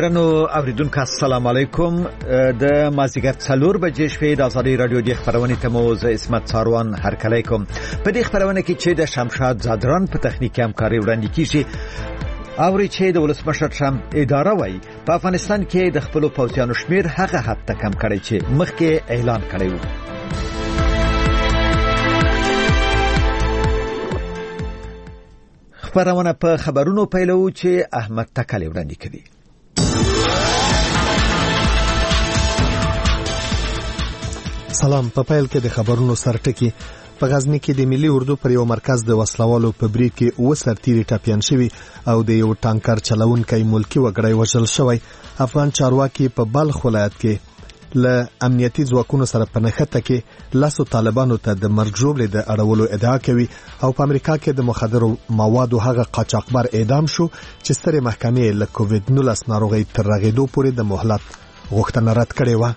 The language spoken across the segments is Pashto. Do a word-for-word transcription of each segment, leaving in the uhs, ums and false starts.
درنو اوریدونکو السلام علیکم. د مازیګر څلور بجې شپې د ازادي رادیو د خبرونه تموز اسمت ساروان هرکلی کوم. په دې خبرونه کې چې د شمشاد زادران په تخنیکی همکاري وړاندې کیږي اوري چې د ولسمشر ټرمپ اداره وايي په افغانستان کې د خپل پوځیانو شمیر هغه حد ته کم کړی چې مخکې اعلان کړی و. خبرونه په خبرونو پیلو چې احمد تکلی وړاندې کړي. سلام. په پیل کې د خبرونو سرټکی. په غزنی کې د ملي اردو پر یو مرکز د وسلوالو په بریټ کې اوه سرتیري ټاپیان شوي او د یو ټانکر چلونکي ملکی وګړی وژل شوی. افغان چارواکي په بلخ ولایت کې له امنیتي ځواکونو سره په نښته کې لاسو طالبانو ته د مرګ ژوبلې د اړولو ادعا کوي او په امریکا کې د مخدرو موادو هغه قاچاقبر اعدام شو چې سترې محکمې له کووډ نولس ناروغۍ تر رغېدو پورې د مهلت غوښتنه رد کړې وه.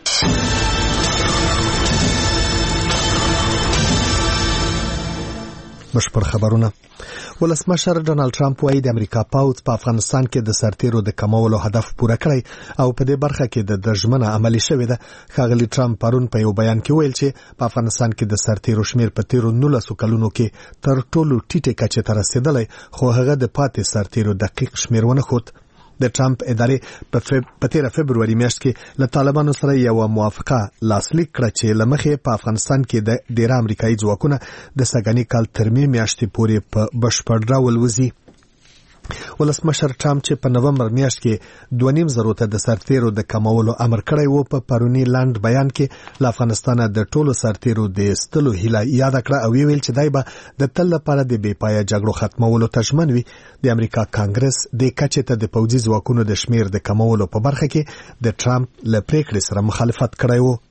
بشپړ خبرونه. ولسمشر ډونالد ټرمپ وايي د امریکا پوځ په افغانستان کې د سرتیرو د کمولو هدف پوره کړی او په دې برخه کې د دژمنه عملی شوې ده. ښاغلي ټرمپ پرون په یو بیان کې ویل چې په افغانستان کې د سرتیرو شمیر په تیرو نولسو کلونو کې تر ټولو ټیټه کچه ته رسیدلی، خو هغه د پاتې سرتیرو دقیق شمیر ونه ښود. د ټرمپ ادارې په تیره فبروري میاشت کې له طالبانو سره یو موافقه لاسلیک کړه چې له مخې په افغانستان کې د ډېر امریکایي ځواکونه د سږني کال تر مې میاشتې پورې په بشپړ ډول وځي. ولسمشر ټرمپ چې په نومبر میاشت کې دوه نیم زرو ته د سرتیرو د کمولو امر کړی و، په پرونی لاند بیان کې له افغانستانه د ټولو سرتیرو د ایستلو هیله یاد کړه او ویل چې دای به د تل لپاره د بې پایه جګړو ختمولو ته ژمن وي. د امریکا کانګرس د کچې ته د پوځي ځواکونو د شمیر د کمولو په برخه کې د ټرمپ له پریکړې سره مخالفت کړی و.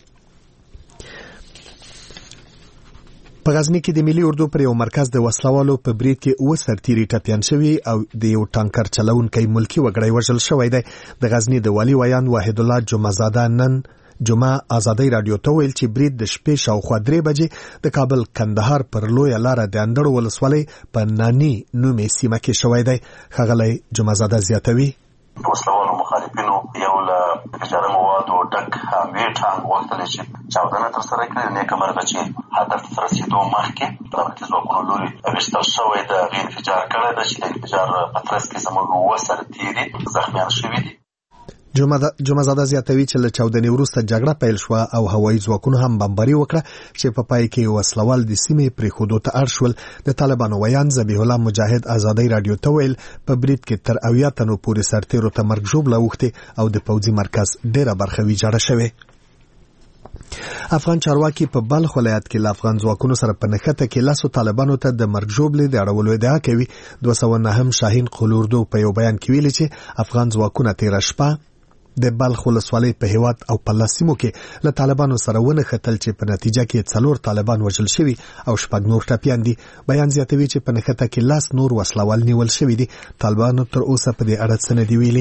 په غزنی کې د ملي اردو پر یو مرکز د وسلوالو په بریټ کې اوه سرتیري ټاپیان شوي او د یو ټانکر چلونکي ملکی وګړی وژل شوی دی. د غزنی د والي ویان واحد الله جمعزاده نن جمعه ازادي رادیو ته ویل چې بریټ د شپې شاوخوا درې بجې د کابل کندهار پر لویه لاره د اندړو ولسوالۍ په نانی نومې سیمه کې شوی دی. ښاغلی جمعزاده زیاتوي وسلوالو مخالفینو یو له تجارت موادو ډک حامې ټانک وغوښتل چې چاودنه ترسره کړي. نیکه مرغه چې هدف ته رسېدو مخکې دولتي ځواکونو لوري ویشتل شوی د هغې انفجار کړی ده چې د انفجار په ترڅ کې زموږ اووه سرتیري زخمیان شوي دي. جمعزاده زیاتوي چې له چاودنې وروسته جګړه پیل شوه او هوایي ځواکونو هم بمباري وکړه چې په پای کې وسلوال د سیمې پرېښودو ته اړ شول. د طالبانو ویان ذبیح الله مجاهد ازادي رادیو ته ویل په بریټ کې تر اویا تنو پورې سرتیرو ته مرګ ژوبله اوښتې او د پوځي مرکز ډېره برخه ویجاړه شوې. افغان چارواکي په بلخ ولایت کې له افغان ځواکونو سره په نښته کې لاسو طالبانو ته د مرګ ژوبلې د اړولو ادعا کوي. دوه سوه نهم شاهین قلوردو په یو بیان کې ویلي چې افغان ځواکونه تېره شپه د بلخ ولسوالۍ په هیواد او په لاسیمو کې له طالبانو سره ونښتل چې په نتیجه کې څلور طالبان وژل شوي او شپږ نور ټپیان دي. بیان زیاتوي چې په نښته کې لاس نور وسلوال نیول شوي دي. طالبانو تر اوسه په دې اړه څه نه دي ویلي.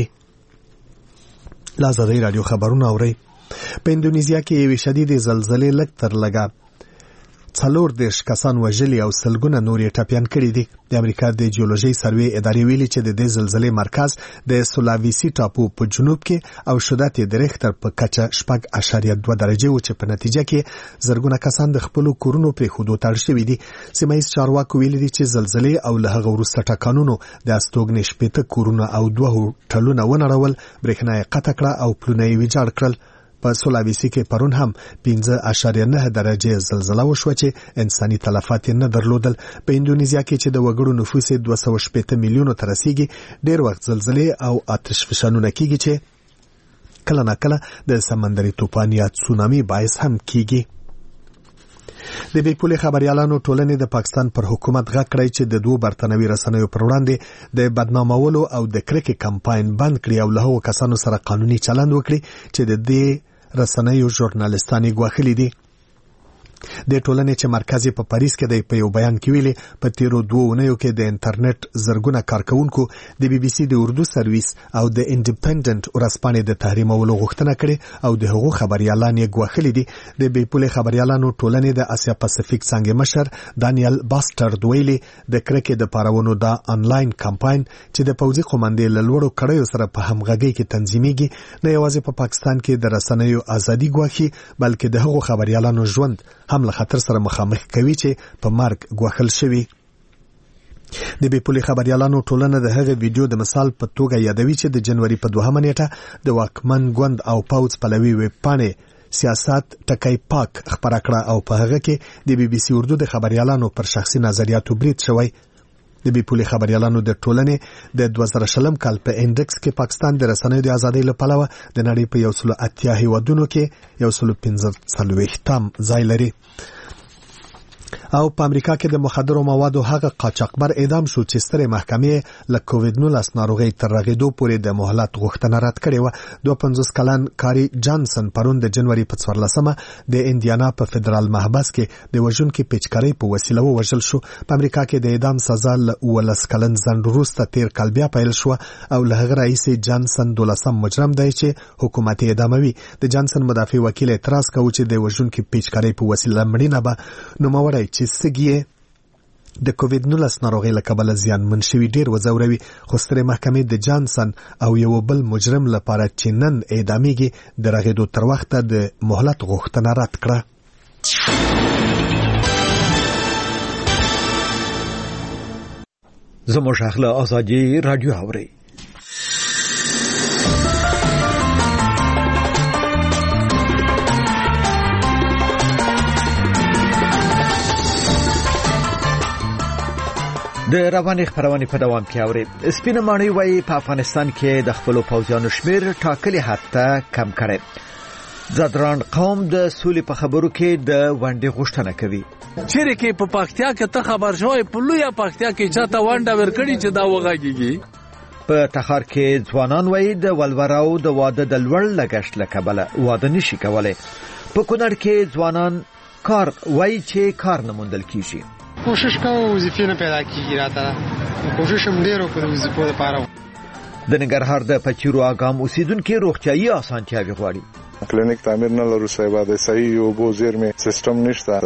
له ازادۍ راډیو خبرونه اورئ. په اندونیزیا کې یوې شدیدې زلزلې لږ تر لږه څلور دېرش کسان وژلي او سلګونه نور یې ټپیان کړي دي. د امریکا د جیولوژۍ سروې ادارې ویلي چې د دې زلزلې مرکز د سولاویسي ټاپو په جنوب کې او شدت یې د ریختر په کچه شپږ اعشاریه دوه درجې و چې په نتیجه کې زرګونه کسان د خپلو کورونو پرېښودو ته اړ شوي دي. سیمه ییز چارواکو ویلي دي چې زلزلې او له هغه وروسته ټکانونو د استوګنې شپېته کورونه او دوه هوټلونه ونړول، برېښنا یې قطع کړه او پلونه یې ویجاړ کړل. په سولاویسي کې پرون هم پنځه اعشاریه نه درجې زلزله وشوه چې انساني تلفات یې نه درلودل. په اندونیزیا کې چې د وګړو نفوس یې دوه سوه شپېته میلیونو ته رسیږي، ډېر وخت زلزلې او آتش فشانونه کیږي چې کله ناکله د سمندري طوفان یا تسونامي باعث هم کیږي. د بې پولې خبریالانو ټولنې د پاکستان پر حکومت غږ کړی چې د دوه برتنوي رسنیو پر وړاندې د بدنامولو او د کرکې کمپاین بند کړي او له هغو کسانو سره قانوني چلند وکړي چې د دې رسنیو ژورنالستان یې ګواښلي دي. د ټولنې چې مرکز په پاریس کې د په یو بیان کې ویلي په تیرو دوه اونیو کې د انټرنیټ زرګونه کارکونکو د بي بي سي د اردو سرویس او د انډیپندنت ورځپاڼې د تحریمولو غوښتنه کړې او د هغو خبريالان یې ګواښلي دي. د بې پولې خبريالانو ټولنې د اسیا پاسفیک څنګه مشر دانیل باستر دویلي د کرکې د پارونو دا انلاین کمپاین چې د پوځي قومندې له لوړو کړیو سره په همغږۍ کې تنظیمېږي نه یوازې په پاکستان کې د رسنیو ازادي ګواښي بلکې د هغو خبريالانو ژوند هم له خطر سره مخامخ کوي چې په مرګ ګواښل شوي. د بې پولې خبريالانو ټولنه د هغه ویډیو د مثال په توګه یادوي چې د جنوري په دوهمه نیټه د واکمن ګوند او پوځ پلوي ویب پاڼې سیاست ټکی پاک خبره کړه او په هغه کې د بي بي سي اردو د خبريالانو پر شخصي نظریاتو برید شوی. د بې پولې خبريالانو د ټولنې د دوه زره شلم کال په انډکس کې پاکستان د رسنیو د ازادۍ لپاره د نړۍ په یو سل اتیا هیوادونو کې یو سل پنځه څلوېښتم ځای لري. او په امریکا کې د مخدرو موادو هغه قاچاقبر اعدام شو چې سترې محکمې له کووډ نولس ناروغۍ تر رغېدو پورې د مهلت غوښتنه رد کړې و. دوه پنځوس کلن کاري جانسن پرون د جنوري په څوارلسمه د انډیانا په فدرال محبس کې د وژونکي پیچکارۍ په وسیله ووژل شو. په امریکا کې د اعدام سزا له اوولس کلن ځنډ وروسته تیر کال بیا پیل شو او له هغه راهیسې جانسن دولسم مجرم دی چې حکومت یې اعداموي. د جانسن مدافع وکیل اعتراض کوي چې د وژونکي پیچکارۍ په وسیله مړینه به نوموړی چې سګي د کووډ نولس ناروغۍ له کبله زیانمن شوي ډیر وځوروي. خو سترې محکمې د جانسن او یو بل مجرم لپاره چې نن اعدامېږي د رغېدو تر وخته د مهلت غوښتنه رد کړه. زموږ اخلا ازادي رادیو اوري. د رواني خبرونه په دوام کې اوري. سپینه ماڼۍ وايي په افغانستان کې د خپل پوځیانو شمیر ټاکلي حد ته کم کړي. زادران قوم د سولې په خبرو کې د ونډې غوښتنه کوي. چیرې کې په پاکستان کې ته خبر شوی په لویه پاکستان کې چاته ونډه ورکړي چې دا وغږیږي. په تخار کې ځوانان وايي د ولوراو د واده د لوړ لګښت له کبله واده نشي کولای. په کونړ کې ځوانان کار وايي چې کار نه موندل کیږي. کوشش کوو وظیفې نه پیدا کیږي راته کوشش هم ډیر وکړو وظیفو لپاره. د ننګرهار د پچیرو اګام اوسیدونکو روغتيایي اسانتیاوي غواړي. کلینیک تعمیر نه لرو صاحب د صحیح او بو زیرمه سیستم نشته.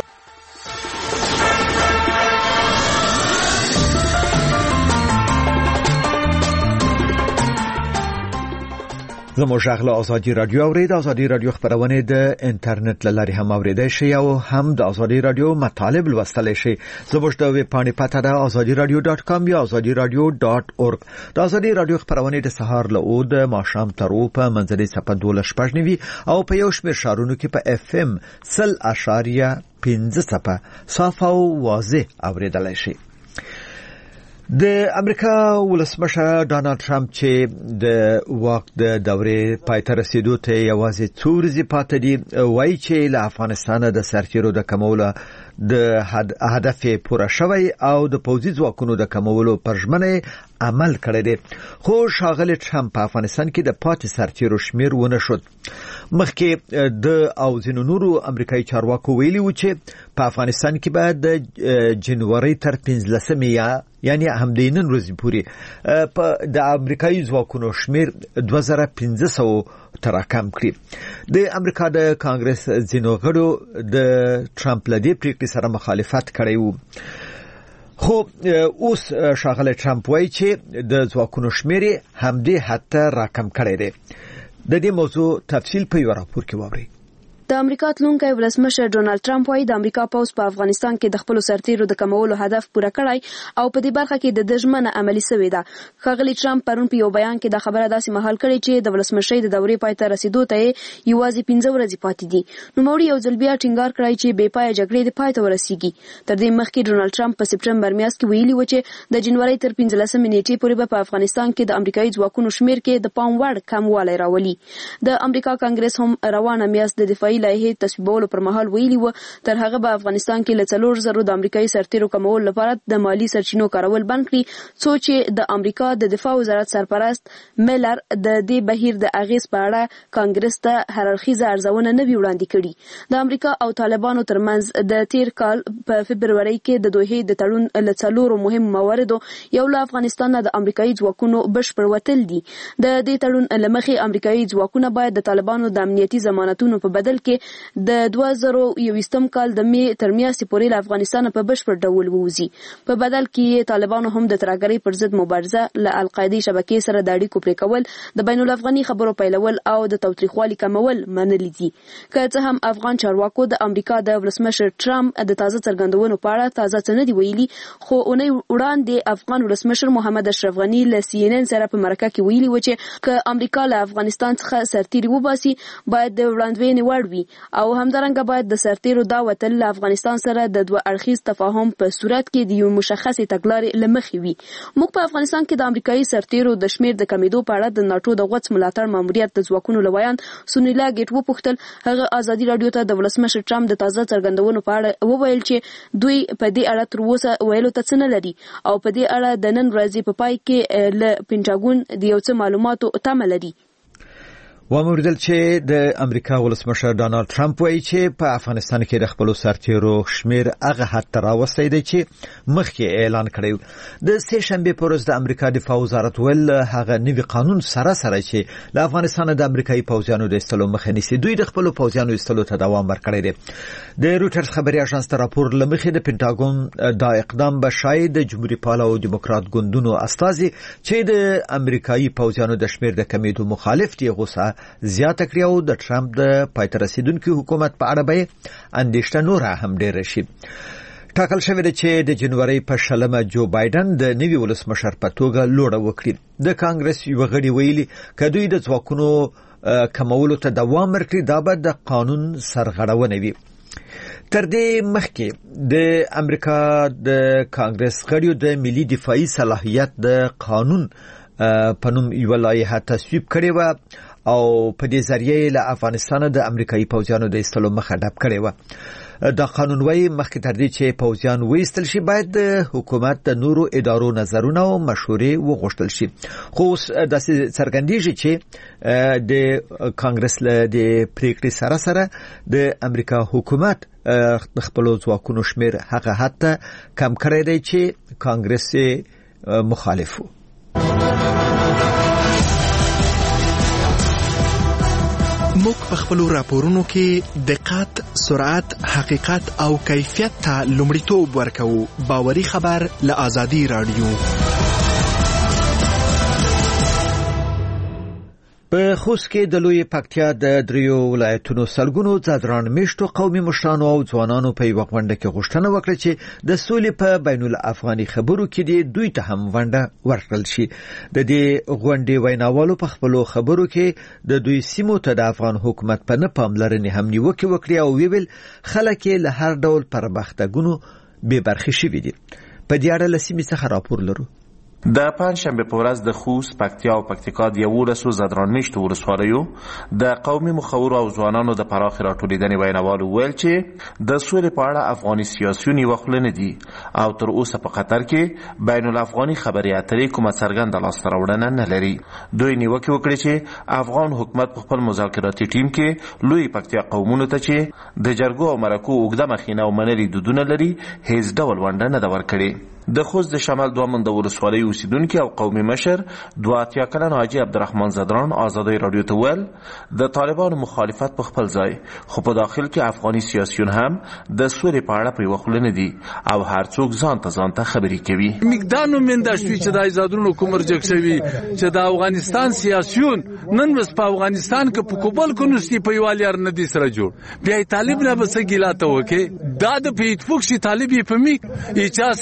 زموږ اخلا ازادي رادیو اورید. ازادي رادیو خبرونه د انټرنیټ لاري هم اوریدای شي او هم د ازادي رادیو مطالب لوستل شي. زموږ د ویب پاڼې پته ده azadi radio dot com یا azadi radio dot org. د ازادي رادیو خبرونه د سهار له او د ماښام تر او په منځنۍ صفه دوله شپږنوي او په یو شمېر شارونو کې په اف ام سل اشاریه پنځه صفه صاف او واضح اوریدلای شي. د امریکا ولسمشر ډانلډ ټرمپ چې د واک د دورې پای ته رسیدو ته یوازې څو ورځې پاتې دي وایي چې له افغانستان د سرتیرو د کمولو د هدف پوره شوی او د پوځي ځواکونو د کمولو پر ژمنه عمل کړی دی. خو ښاغلی ټرمپ په افغانستان کې د پاتې سرتیرو شمیر ونه شد. مخکې د او ځینو نورو امریکایي چارواکو ویلي و چې په افغانستان کې به د جنوري تر پنځلسمې یا یعنی همدې نن ورځې پورې په د امریکایي ځواکونو شمیر دوه زره پنځه سوه تراکم کړي. د امریکا د کانګرس ځینو غړو د ټرمپ له دې پریکړې سره مخالفت کړی وو. خو اوس ښاغلی ټرمپ وایي چې د ځواکونو شمیر همدې حد ته راکم کړی دی. د دې موضوع تفصیل په یو راپور کې واورئ. د امریکا تلونکی ولسمشر ډونالد ټرمپ وايي د امریکا پوځ په افغانستان کې د خپل سرتیرو د کمولو هدف پوره کړی او په دې برخه کې د دژمنه عملی شوې ده. ښاغلی ټرمپ پرون په یو بیان کې د خبره داسې مهال کړی چې د ولسمشۍ د دورې پای ته رسیدو ته یوازې پنځه ورځې پاتې دي. نوموړي یو ځل بیا ټینګار کړی چې بې پایه جګړې د پای ته ورسیږي. تر دې مخکې ډونالد ټرمپ په سپټمبر میاشت کې ویلي و چې د جنوري تر پنځلسمې نیټې پورې به په افغانستان کې د امریکایي ځواکونو شمیر کې د پام وړ کموالی راولي. د امریکا کانګرس هم روانه میاشت د دفاعي لایحې تصویبولو پر مهال ویلي و تر هغه به افغانستان کې له څلور زرو د امریکایي سرتیرو کمولو لپاره د مالی سرچینو کارول بند کړي، څو چې د امریکا د دفاع وزارت سرپرست میلر د دې بهیر د اغیز په اړه کانګرس ته هررخیزه ارزونه نه وی وړاندې کړي. د امریکا او طالبانو ترمنځ د تیر کال په فبروري کې د دوحې د تړون له څلورو مهم مواردو یو له افغانستان د امریکایي ځواکونو بشپړ وتل دي. د دې تړون له مخې امریکایي ځواکونه باید د طالبانو د امنیتي ضمانتونو په بدل کې د دوه زره یوویشتم کال د می تر میاشتې پورې له افغانستان په بشپړ ډول ووځي. په بدل کې طالبانو هم د ترهګرۍ پر ضد مبارزه له القاعدې شبکې سره د اړیکو پرې کول، د بین الافغاني خبرو پیلول او د تاوتریخوالي کمول منلي دي. که څه هم افغان چارواکو د امریکا د ولسمشر ټرمپ د تازه څرګندونو په اړه تازه څه نه دي ویلي، خو اونۍ وړاندې افغان ولسمشر محمد اشرف غني له سی ان ان سره په مرکه کې ویلي و چې که امریکا له افغانستان څخه سرتیري وباسي باید د وړاندوینې وړ وي او همدارنګه باید د سرتیرو دا وتل له افغانستان سره د دوه اړخیز تفاهم په صورت کې د یو مشخصې تګلارې له مخې وي. موږ په افغانستان کې د امریکایي سرتیرو د شمیر د کمیدو په اړه د ناټو د غوڅ ملاتړ ماموریت د ځواکونو لویان سونیلا ګیټ وپوښتل. هغه ازادي رادیو ته د ولسمشر ټرمپ د تازه څرګندونو په اړه وویل چې دوی په دې اړه تر اوسه ویلو ته څه نه لري او په دې اړه د نن ورځې په پای کې له پینټاګون د یو څه معلوماتو تمه لري. وموردل چې د امریکا ولسمشر ډانلډ ټرمپ وایي چې په افغانستان کې د خپل سرتیرو شمیر هغه حد ته راوستی دی چې مخکې اعلان کړی. د سه شنبه په ورځ د امریکا دفاع وزارت ول هغه نوي قانون سره سره چې له افغانستان د امریکایي پوځیانو د ایستلو مخه نیسي، دوی د خپل پوځیانو ایستلو ته دوام ورکړی دی. د روټرز خبري اژانس ته راپور لمخې د پینټاګون دا اقدام به شاید د جمهوریت پال او دیموکرات ګوندونو استازي چې د امریکایي پوځیانو د شمیر د کمیدو مخالف دي غوسه زیاته کړی او د ټرمپ د پایته رسیدونکو حکومت په اړه به اندېښنه نور هم ډېر شي. ټاکل شوی دی چې د جنوري په شلمه جو بایدن د نوي ولسمشر په توګه لوړه وکړي. د کانګرس یو غړي ویلي کدوې د ځواکونو کمولو ته دوام ورکړي دا به د قانون سرغړونه وي. تر دې مخکې د امریکا د کانګرس غړیو د ملي دفاعي صلاحیت د قانون په نوم یو لایحه تصویب کړې و او په دې ذریعه له افغانستان د امریکایي پوځیانو د ایستلو مخه ډب کړې و. دا قانون وايي مخکې تر دې چې پوځیان وایستل شي باید د حکومت د نورو ادارو نظرونه او مشورې وغوښتل شي. خو داسې څرګندېږي چې د کانګرس له د پریکړې سره سره د امریکا حکومت د خپل ځواکونو شمیر هغه حتی کم کړی دی چې کانګرس مخالف و. موږ په خپل راپورونو کې دقت، سرعت، حقیقت او کیفیت ته لومړیتوب ورکوو. باوري خبر له آزادي رادیو. په خوست کې د لوی پکتیا د دریو ولایتونو سلګونو ځدران میشتو قومي مشرانو او ځوانانو په یو غونډه کې غوښتنه وکړه چې د سولې په بین الافغاني خبرو کې دوی ته هم ونډه ورکړل شي. د دې غونډې ویناوالو په خپلو خبرو کې د دوی سیمو ته د افغان حکومت په نه پاملرنې هم نیوکه وکړه او ویل خلک له هر ډول پرمختګونو بې برخې شوي دي. په دې اړه له سیمې څخه راپور لرو. د پنجشنبه په ورځ د خوست، پکتیا او پکتیکا د یولسو ځدران میشتو ولسوالیو د قومي مخورو او ځوانانو د پراخې راټولېدنې ویناوالو ویل چې د سولې په اړه افغاني سیاسیون یوه خوله نه دي او تر اوسه په قطر کې بین الافغاني خبرې اترې کومه څرګنده لاسته راوړنه نه لري. دوی نیوکې وکړې چې افغان حکومت په خپل مذاکراتي ټیم کې لوی پکتیا قومونو ته چې د جرګو او مرکو اوږده مخینه او منلي دودونه لري هیڅ ډول ونډه نه ده ورکړې. د خوست د شمال دوه منده ولسوالۍ اوسیدونکي او قومي مشر دوه اتیا کلن حاجي عبدالرحمن زدران آزادۍ راډیو ته ویل د طالبانو مخالفت په خپل ځای، خو په داخل کې افغاني سیاسیون هم د سولې په اړه په یوه خوله نه دي او هر څوک ځان ته ځان ته خبرې کوي. مقدانو منده شوي چې د ایزادونو کوم رجک شوي چې د افغانستان سیاسیون نن ورځ په افغانستان کې په کوبل کې نوستي په یوالي ارندي سره جوړ بیا طالب نه بس ګیلاته وکي دا د پیټ فوکسي طالب یې په میک ای چا سره وي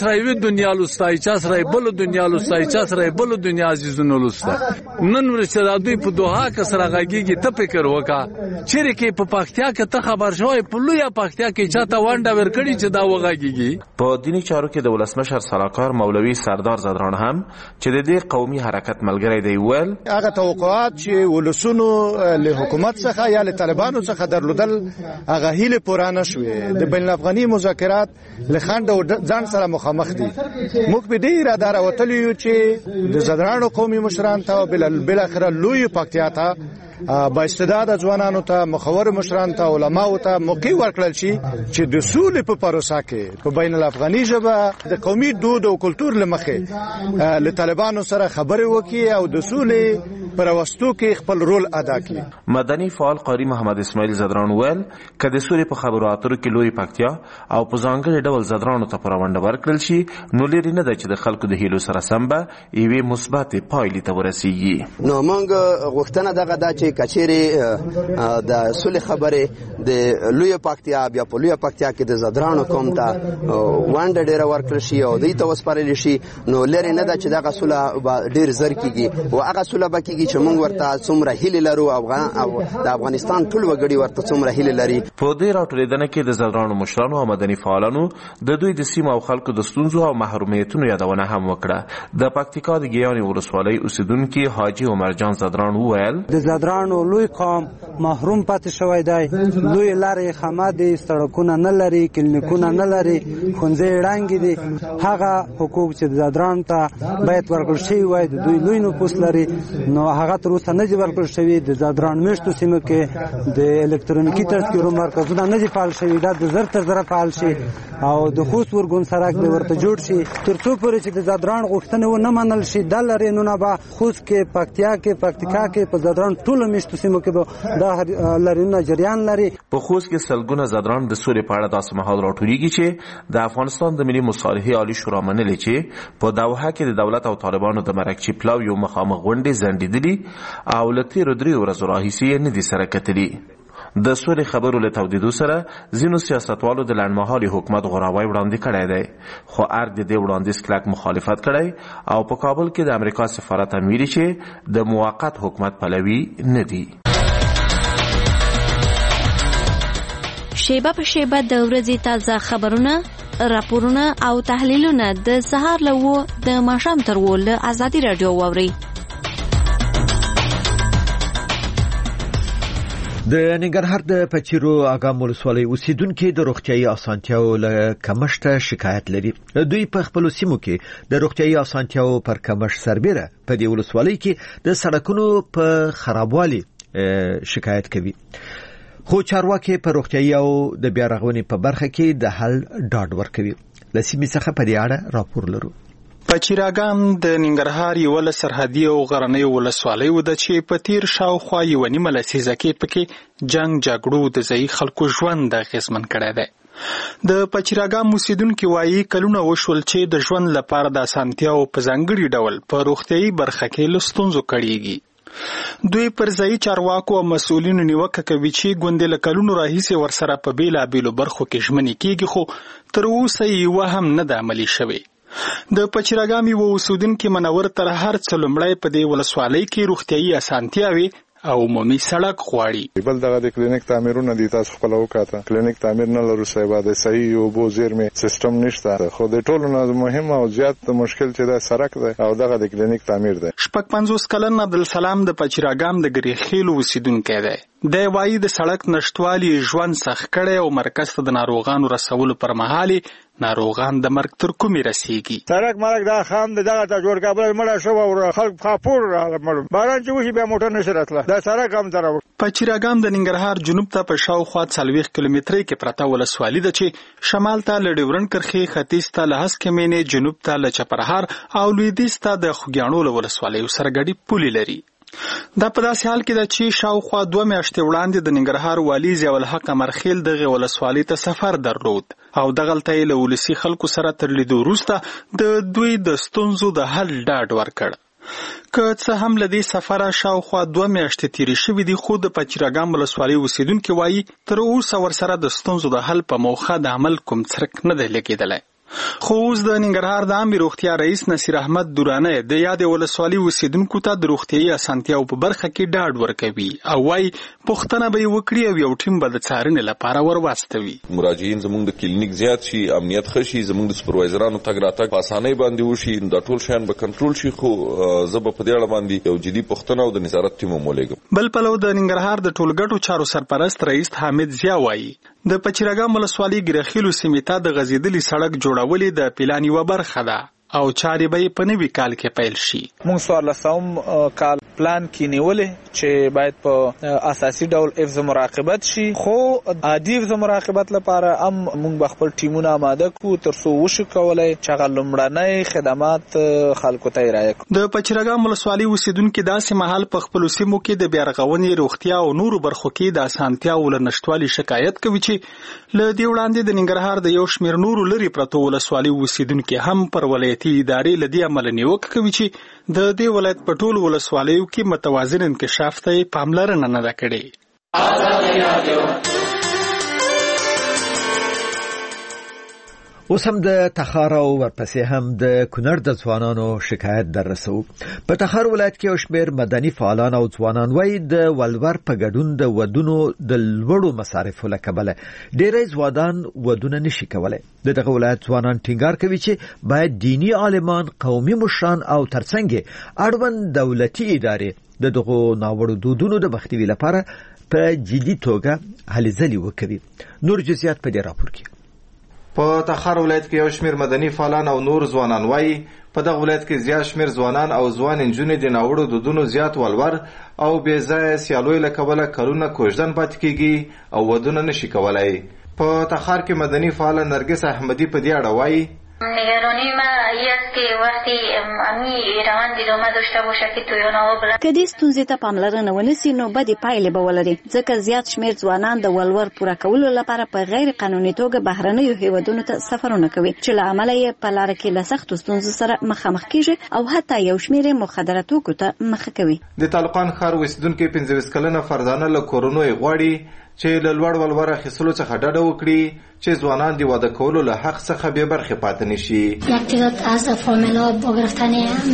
دنیا لوستای چا سره بل دنیا لوستای چا سره بل دنیا عزیزونو لوستا نن ورته د دوی په دوها کې سره غږیږي ته فکر وکا چیرې کې په پختیا کې ته خبر شوی په لوی پختیا کې چاته وانډه ورکړي چې دا وغږیږي. په دینی چارو کې د ولسمشر سلاکار مولوی سردار زدران هم چې د دې قومي حرکت ملګری دی ول هغه توقعات چې ولسونو له حکومت څخه یا له طالبانو څخه درلودل هغه هیله پورانه شوې. د بین الافغاني مذاکرات لخند او ځان سره مخامخ دي. موږ به دې اراده راوتلی یو چې د زدرانو قومي مشران ته بل بل اخر لوی پکتیا ته با استعداد ځوانانو ته مخور مشران ته علماو ته موقع ورکړل شي چې د سولې په پروسه کې په بین الافغاني ژبه د قومي دود او کلچر لمخې له طالبانو سره خبرې وکړي او د سولې پر واستو کې خپل رول ادا کړي. مدني فعال قاری محمد اسماعیل زدران ویل کله د سولې په خبرو اترو کې لوی پکتیا او په ځانګړي ډول زدرانو ته پرونده ورکړل شي نو لري نه ده چې د خلکو د هیلو سره سم به یوې مثبت پایلې ته ورسیږي. نو موږ غوښتنه دغه ده چې کچېرې د سولې خبرې د لوی پکتیا بیا په لوی پکتیا کې د زدرانو قوم ته وانډه ډیره ورکړل شي او دوی ته وسپارل شي نو لري نه ده چې دغه سوله ډیر زر کیږي او هغه سوله به کیږي چې موږ ورته څومره هیله لرو افغان او د افغانستان ټول وګړي ورته څومره هیله لري. په دې راټولېدنه کې د زدرانو مشرانو او مدني فعالانو د دوی د سیمو او خلکو د ستونزو او محرومیتونو یادونه هم وکړه. د پکتیکا د ګیاني ولسوالۍ اوسیدونکي حاجی عمر جان زدران وویل د زدرانو لوی قوم محروم پاتې شوی دی. لوی لارې خامه دي، سړکونه نه لري، کلینیکونه نه لري، ښوونځي ړنګې دي. هغه حقوق چې د زدرانو ته باید ورکړل شوي وای د دوی لوی نفوس لري نو هغه تر اوسه نه دي ورکړل شوي. د زدران میشتو سیمو کې د الکترونیکي تذکرو مرکزونه نه دي فعال شوي. دا د زر تر زره فعال شي او د خوست ورګون سړک د ورته جوړ شي. تر څو پورې چې د زدران غوښتنې ونه منل شي دا لرینونه به خوست کې پکتیا کې پکتیکا کې په زدران ټولو میشتو سیمو کې به دا لرینونه جریان لري. په خوست کې سلګونه زدران د سولې په اړه داسې مهال راټولېږي چې د افغانستان د ملي مصالحې عالی شورا منلې چې په دوحه کې د دولت او طالبانو د مرکچي پلاو یو مخامخ غونډې ځنډېدلي او له تېرو دریو ورځو راهیسې یې نه دي سره کتلي. د سولې خبرو له تودېدو سره ځینو سیاستوالو د لنډمهالي حکومت غوراوی وړاندې کړی دی خو ارګ د دې وړاندیز کلک مخالفت کړی او په کابل کې د امریکا سفارت هم ویلي چې د موقت حکومت پلوي نه دي. شیبه په شیبه د ورځې تازه خبرونه، راپورونه او تحلیلونه د سهار له وو د ماښام تر وو له ازادي راډیو واورئ. د ننګرهار د پچیرو اګام ولسوالۍ اوسیدونکو د روغتيایي اسانتیاو له کمښت شکایت لري. دوی په خپل سیمو کې د روغتيایي اسانتیاو پر کمښت سربېره په دې ولسوالۍ کې د سړکونو په خرابوالي شکایت کوي. خو چارواکي په روغتيایي او د بیا رغونې په برخه کې د حل ډاډ ورکوي. لسیمې څخه په دې اړه راپور لرو. پچیراګام د ننګرهار یو له سرحدي او غرنۍ ولسوالۍ و د چې په تیر شاوخوا یو نیمه لسیزه کې پکې جنگ جګړو د ځای خلکو ژوند اغیزمن کړی دی. د پچیراګام اوسیدونکو وایي کلونه وشول چې د ژوند لپاره د اسانتیاو په ځانګړي ډول په روغتيایي برخه کې له ستونزو کړيږي. دوی پر ځای چارواکو او مسؤلینو نیوکه کوي چې ګوندې له کلونو راهیسې ورسره په بیلابیلو برخو کې ژمنې کیږي خو تر اوسه یې هم نه ده عملي شوې. د پچیراګام یو اوسیدونکو منور تر هر څه لومړی په دې ولسوالۍ کې روغتيایي اسانتیاوي او عمومي سړک غواړي. بل دغه د کلینیک تعمیرونه دي تاسو خپل وکاته کلینیک تعمیر نه لرو سیوا د صحیح او بو زیرمه سیستم نشته. خو د ټولو نه مهم او زیات مشکل چې د سړک دی او دغه د کلینیک تعمیر دی. شپږ پنځوس کلن عبدالسلام د پچیراګام د ګریخیل اوسیدونکی دی. د وایي د سړک نشټوالي ژوند سخت کړي او مرکز ته د ناروغانو رسولو پر مهال ناروغان د مرګ تر کومې رسیږي. سړک مرګ دا خام د دغه ته جوړ کابل مړه شو او خلک خاپور راغلل. باران چې وشي بیا موټر نشي راتله. دا سړک هم درو. پچیراګام د ننګرهار جنوب ته په شاوخوا څلوېښت کیلومترۍ کې پرته ولسوالي ده چې شمال ته له ډیورنډ کرښې، ختیځ ته له هسکمینې، جنوب ته له چپرهار او لویدیځ ته د خوږیاڼو له ولسوالیو سره ګډې پولې لري. دا په داسې حال کې ده چې شاوخوا دوه میاشتې وړاندې د ننګرهار والي ضیاءالحق امرخیل دغه ولسوالۍ ته سفر درلود او دغلته یې له ولسي خلکو سره تر لیدو وروسته د دوی د ستونزو د حل ډاډ ورکړ. که څه هم له دې سفره شاوخوا دوه میاشتې تیرې شوې دي خو د پچیراګام ولسوالۍ اوسیدونکي وایي تر اوسه ورسره د ستونزو د حل په موخه د عمل کوم څرک نه دی لګېدلی. خو اوس د ننګرهار د عامې روغتیا رئیس نصیر احمد درانه د یادې ولسوالۍ اوسېدونکو ته د روغتیايي اسانتیاو په برخه کې ډاډ ورکوي او وايي پوښتنه به یې وکړي او یو ټیم به د څارنې لپاره ور واستوي. مراجعین زموږ د کلینیک زیات شي، امنیت ښه شي، زموږ د سپروایزرانو تګ راتګ په اسانۍ باندې وشي، دا ټول شیان به کنټرول شي. خو زه به په دې اړه باندې یو جدي پوښتنه او د نظارت ټیم هم ولېږم. بل پلو د ننګرهار د ټولګټو چارو سرپرست رئیس حامد ضیا وايي د پچرګام ولسوالۍ ګرخیلو سیمې ته د غځېدلي سړک جوړول د پلان یوه برخه ده او چارې به په نوي کال کې پیل شي. موږ څوارلسم کال پلان کې نیولې چې باید په اساسي ډول حفظ مراقبت شي، خو عادي حفظ مراقبت لپاره هم موږ به خپل ټیمونه آماده کړو تر څو وشو کولای چې هغه لومړنۍ خدمات خلکو ته ارائه کړو. د پچرګام ولسوالۍ اوسېدونکي داسې مهال په خپلو سیمو کې د بیارغونې، روغتیا او نورو برخو کې د اسانتیاوو له نشتوالي شکایت کوي چې له دې وړاندې د ننګرهار د یو شمېر نورو لرې پرتو ولسوالۍ اوسېدونکي هم پر ولایتي ادارې له دې امله نیوکه کوي چې د دې ولایت په ټولو ولسوالیو کې متوازن انکشاف ته یې پاملرنه نه ده کړې. اوس هم د تخار او ورپسې هم د کونړ د ځوانانو شکایت در رسو. په تخار ولایت کې یو شمېر مدني فعالان او ځوانان وایي د ولور په ګډون د ودونو د لوړو مصارفو له کبله ډېری ځوانان ودونه نشي کولی. د دغه ولایت ځوانان ټینګار کوي چې باید دینی عالمان، قومي مشران او ترڅنګ اړوند دولتي ادارې د دغو ناوړو دودونو د مخنیوي لپاره په جدي توګه هلې ځلې وکړي. نور جزئیات په دې راپور کې. په تخار ولایت کې یو شمېر مدني فعالان او نور ځوانان وایي په دغه ولایت کې زیات شمېر ځوانان او ځوان نجونې د ناوړو دودونو زیات ولور او بې ځایه سیالیو له کبله کلونه کوژدن پاتې کېږي او ودونه نشي کولی. په تخار کې مدني فعاله نرگس احمدی په دې اړه وایي نگرانی من این است که وقتی امی روند ادامه داشته باشه که تویونه ها بلند که دې ستونزې ته پاملرنه ونشي نو بدې پایلې به ولري، ځکه زیات شمېر ځوانان د ولور پوره کولو لپاره په غیر قانوني توګه بهرنیو هیوادونو ته سفرونه کوي چې له امله یې په لاره کې له سختو ستونزو سره مخامخ کیږي او حتی یو شمېر یې مخدره توکو ته مخه کوي. د طالقان ښار اوسېدونکي پنځه ویشت کلنه فرزانه له کورونو یې غواړي چې له لوړ ولور اخیستلو څخه ډډه وکړي چې ځوانان د واده کولو له حق څخه بې برخې پاتې نشي. یک تعداد از فامیلا با گرفتن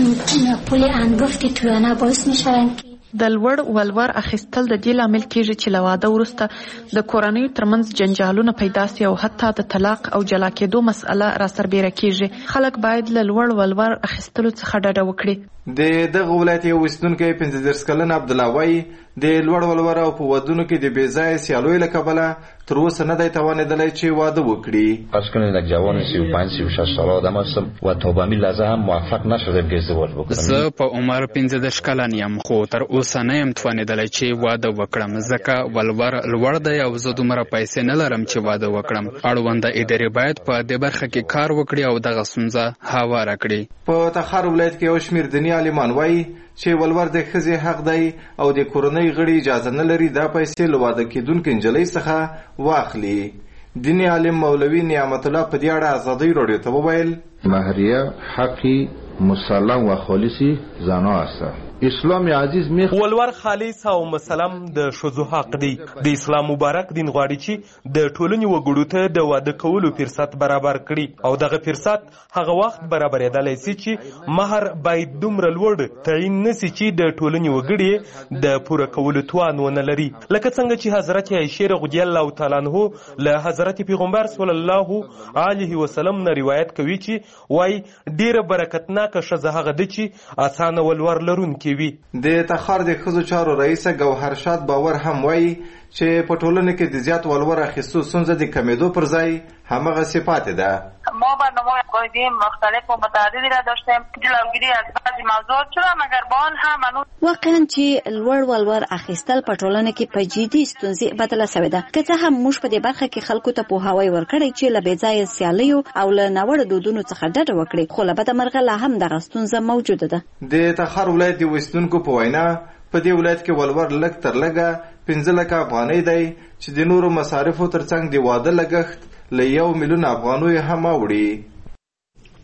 پول انگفت تویانه باعث میشوند که د لوړ ولور اخیستل د دې لامل کیږي چې له واده وروسته د کورنیو ترمنځ جنجالونه پیدا سي او حتی د طلاق او جلا کېدو مسأله را سربیره کیږي. خلک باید له لوړ ولور اخیستلو څخه ډډه وکړي. د دغه ولایت یو اوسېدونکی پنځه دېرش کلن عبدالله وایي د لوړ ولور او په ودونو کې د بې ځایه سیالیو له کبله تر اوسه نه دی توانېدلی چې واده وکړي. فرض کنید یک جوان سی و پنج سی و شش ساله آدم هستم و تا به همین لحظه هم موفق نشدم که ازدواج بکنم. زه په عمر پنځه دېرش کلن یم خو تر اوسه نه یم توانېدلی چې واده وکړم ځکه ولور لوړ دی او زه دومره پیسې نه لرم چې واده وکړم. اړونده ادارې باید په دې برخه کې کار وکړي او دغه ستونزه هواره کړي. په تخار ولایت کې یو شمېر دیني عالمان وایي چې ولور د ښځې حق دی او د کورنۍ غړي اجازه نه لري دا پیسې له واده کېدونکې نجلۍ څخه واخلي. دیني عالم مولوي نعمت الله په دې اړه ازادۍ راډیو ته وویل مهریه حقی مسلم و خالصی زنا است. اسلام عزیز می ولور خالص او مسلم د شذو حق دی. د اسلام مبارک دین غواړي چې د ټولنې وګړو ته د واده کولو فرصت برابر کړي او دغه فرصت هغه وخت برابرېدلی سي چې مهر باید دومره لوړ تعین نسي چې د ټولنې وګړي د پوره کولو توان ونه لري، لکه څنګه چې حضرت عایشه رضی الله تعالی عنها له حضرت پیغمبر صلی الله علیه وسلم نه روایت کوي چې وای ډیره برکتناکه ښځه هغه ده چې اسانه ولور لرونکې وي. د تخار د ښځو چارو رئیسه ګوهرشاد باور هم وایي چې په ټولنه کې د زیات ولور اخیستو ستونزه د کمیدو پر ځای همغسې پاتې ده. ما برنامه‌های قاعده مختلف و متعددی را داشتیم جلوگیری از بعضی موضوعات شده مگر با آن هم هنوز واقعا چې لوړ ولور اخیستل په ټولنه کې په جدي ستونزې بدله شوې ده. که څه هم موږ په دې برخه کې خلکو ته پوهاوی ورکړی چې له بې ځایه سیالیو او له ناوړه دودونو څخه ډډه وکړي، خو له بده مرغه لا هم دغه ستونزه موجوده ده. د تخار ولایت د اوسېدونکو په وینا په دې ولایت کې ولور لږ تر لږه پنځه لکه افغانۍ دی چې د نورو مصارفو ترڅنګ د واده لګښت له یو میلیون افغانیو هم اوړي.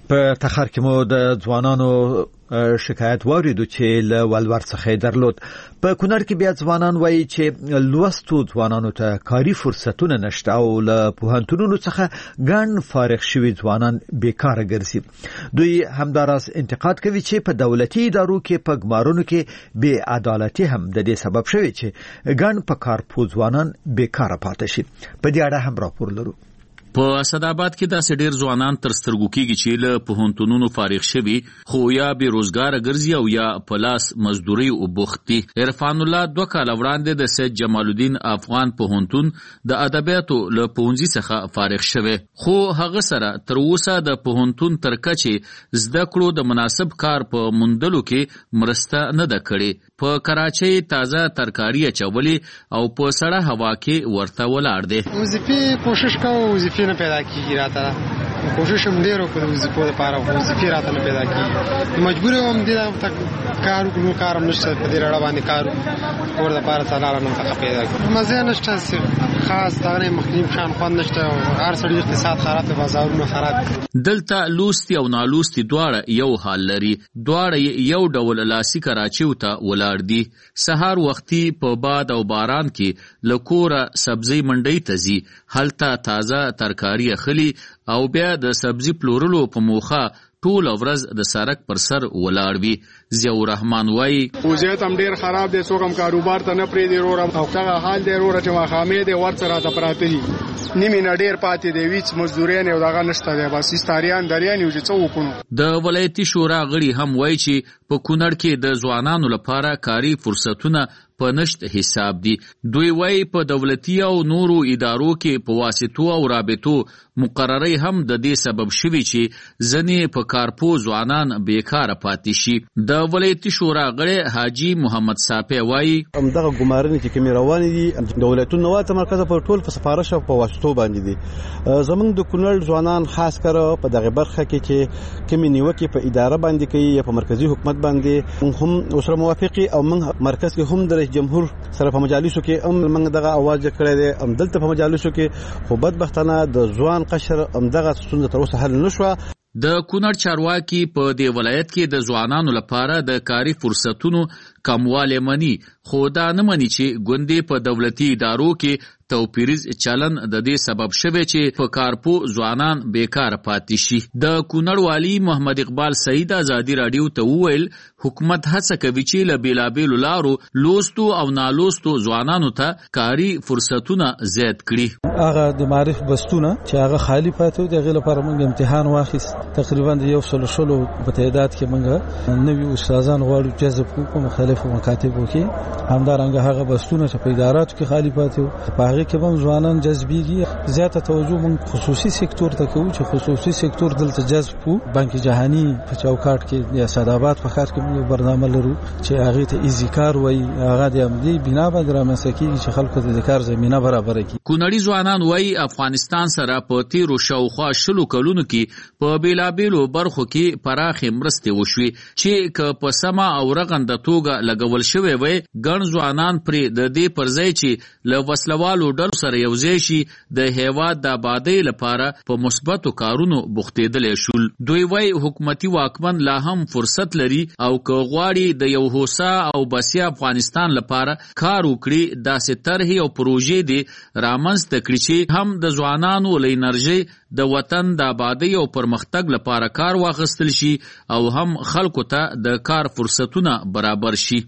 په تخار کې مو د ځوانانو شکایت واوریدو چې له ولور څخه درلود. په کونړ کې بیا ځوانان وایي چې لوستو ځوانانو ته کاري فرصتونه نشته او له پوهنتونونو څخه ګڼ فارغ شوي ځوانان بیکاره ګرځي. دوی همداراز انتقاد کوي چې په دولتي ادارو کې په ګمارونو کې بې عدالتي هم د دې سبب شوی چې ګڼ په کار پوه ځوانان بیکاره پاتې شي. په دې اړه هم راپور لرو. په اسداباد کې داسې ډېر ځوانان تر سترګو کېږي چې له پوهنتونونو فارغ شوي خو یا بې روزګاره ګرځي او یا په لاس مزدوري وبوخت دي. عرفان الله دوه کاله وړاندې د سید جمال الدین افغان پوهنتون د ادبیاتو له پوهنځي څخه فارغ شوی، خو هغه سره تر اوسه د پوهنتون تر کچې زده کړو د مناسب کار په موندلو کې مرسته نه ده کړې. په کراچۍ تازه ترکاري اچولې او په سړه هوا کې ورته ولاړ دی. وظیفې کوشش کوو، وظیفې نه پیدا کیږي راته. کوشش هم ډېر وکړو وظیفو لپاره، وظیفې راته نه پیدا کیږي. مجبور یم دې ته کار وکړو، کار هم نشته په دې اړه باندې کار ور لپاره څلاره نه څه پیدا کړو. مزه نشته خاص دغه مختلف شان خوند نشته. هر سړي اقتصاد خراب دی، بازارونه خراب. دلته لوستي او نالوستي دواړه یو حال لري. دواړه یو ډول لاسي کراچۍ ته ولاړ دي. سهار وختي په باد او باران کې لکوره سبزی منډۍ ته ځي، هلته تازه ترکاری اخلي او بیا د سبزی پلورلو په موخه ټول ورځ د سړک پر سر ولاړ وي. ضیاء الرحمن وایي وضعیت هم ډېر خراب دی، څوک هم کاروبار ته نه پرېږدي وروره، او هغه حال دی وروره چې ماښامې دی ورته راته پراته دي، نیمې نه ډېر پاتې دی، هېڅ مزدوري او دغه نشته دی، بس استاریان دریان یو چې څه وکړو. د ولایتي شورا غړي هم وایي چې په کونړ کې د ځوانانو لپاره کاري فرصتونه په نشت حساب دي. دوی وایي په دولتي او نورو ادارو کې په واسطو او رابطو مقرري هم د دې سبب شوي چې ځنې په کارپوه ځوانان بیکاره پاتې شي. د ولایتي شورا غړی حاجي محمد صافی وایي همدغه ګمارنې چې کومې روانې دي دولتونو وا تمرکز په ټول په سفارش او په واسطو باندې دي. زمونږ د کونړ ځوانان خاص کر په دغه برخه کې چې کومې نیوکې په اداره باندې کوي یا په مرکزی حکومت باندې هم اوسره موافقي او موږ مرکز کې هم د جمهور سره په مجالسو کې هم موږ دغه आवाज کړی دی، هم دلته په مجالسو کې، خو بدبختانه د ځوان قشر هم دغه ستونزه تر اوسه حل نشوه. د کونړ چارواکي په دې ولایت کې د ځوانانو لپاره د کاري فرصتونو کموالی مني، خو دا نه مني چې ګوندې په دولتي ادارو کې توپیریز چلن د دې سبب شوی چې په کارپوه ځوانان بیکاره پاتې شي. د کونړ والی محمد اقبال سعید ازادي راډیو ته وویل حکومت هڅه کوي چې له بېلابېلو لارو لوستو او نالوستو ځوانانو ته کاري فرصتونه زیات کړي. هغه د معرف بستونه چې هغه خالی پاتې و د هغې لپاره موږ امتحان واخیست. تقریبا د یو سلو شلو په تعداد کې موږ نوي استادان غواړو جذب کړو په مختلفو مکاتبو کې. همدارنګه هغه بستونه چې په اداراتو کې خالی پاتې و په هغې کې هم ځوانان جذبېږي. زیاته توجه موږ خصوصي سکتور ته کوو چې خصوصي سکتور دلته جذب کړو. بانک جهاني په چوکاټ کې یا سعدآباد په ښار کې موږ برنامه لرو چې هغې ته ایزي کار وایي. هغه د همدې بنا باندې رامنځته کېږي چې خلکو ته د کار زمینه برابره کړي. کونړي ځوانان وایي افغانستان سره په تیرو شاوخوا شلو کلونو کې په بېلابېلو برخو کې پراخې مرستې وشوې چې که په سمه او رغنده توګه لګول شوی وای ګڼ ځوانان پرې د دې پر ځای چې له وسلوالو ډلو سره یوځای شي د هېواد د آبادۍ لپاره په مثبتو کارونو بوختېدلی شول. دوی وایي حکومتي واکمن لا هم فرصت لري او که غواړي د یو هوسا او بسیا افغانستان لپاره کار وکړي داسې طرحې او پروژې دې رامنځته کړي چې هم د ځوانانو له انرژۍ د وطن د آبادۍ او پرمختګ لپاره کار واخیستل شي او هم خلکو ته د کار فرصتونه برابر شي.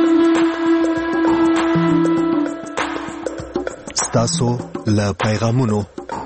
ستاسو له پیغامونو